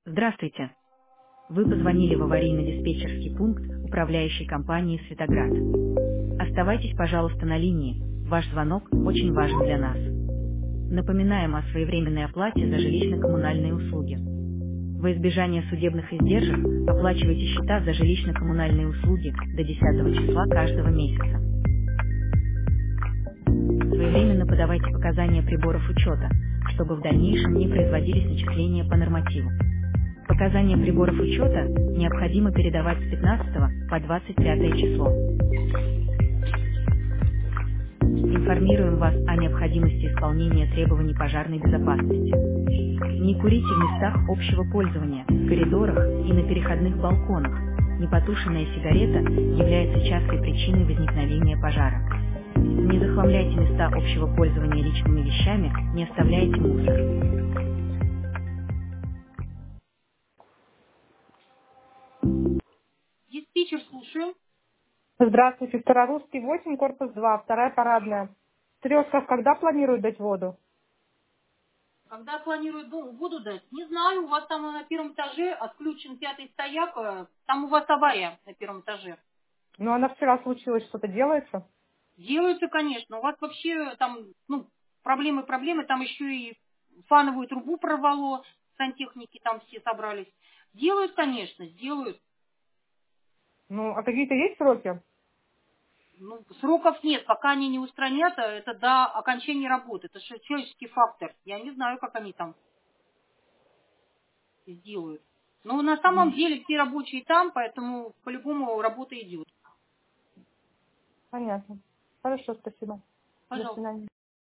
Здравствуйте. Вы позвонили в аварийно-диспетчерский пункт управляющей компании «Светоград». Оставайтесь, пожалуйста, на линии. Ваш звонок очень важен для нас. Напоминаем о своевременной оплате за жилищно-коммунальные услуги. Во избежание судебных издержек оплачивайте счета за жилищно-коммунальные услуги до 10 числа каждого месяца. Своевременно подавайте показания приборов учета, чтобы в дальнейшем не производились начисления по нормативу. Показания приборов учета необходимо передавать с 15 по 25 число. Информируем вас о необходимости исполнения требований пожарной безопасности. Не курите в местах общего пользования, в коридорах и на переходных балконах. Непотушенная сигарета является частой причиной возникновения пожара. Не захламляйте места общего пользования личными вещами, не оставляйте мусор. Диспетчер, слушаю. Здравствуйте, Старорусский 8, корпус 2, вторая парадная. Трёсков когда планируют дать воду? Когда планируют воду дать? Не знаю, у вас там на первом этаже отключен пятый стояк, там у вас авария на первом этаже. Ну, она вчера случилась, что-то делается? Делаются, конечно, у вас вообще там, проблемы, там еще и фановую трубу прорвало, сантехники там все собрались. Делают, конечно, сделают. Ну, а какие-то есть сроки? Сроков нет, пока они не устранят, это до окончания работы. Это же человеческий фактор. Я не знаю, как они там сделают. Но на самом деле все рабочие там, поэтому по-любому работа идет. Понятно. Хорошо, спасибо. До Пожалуйста. свидания.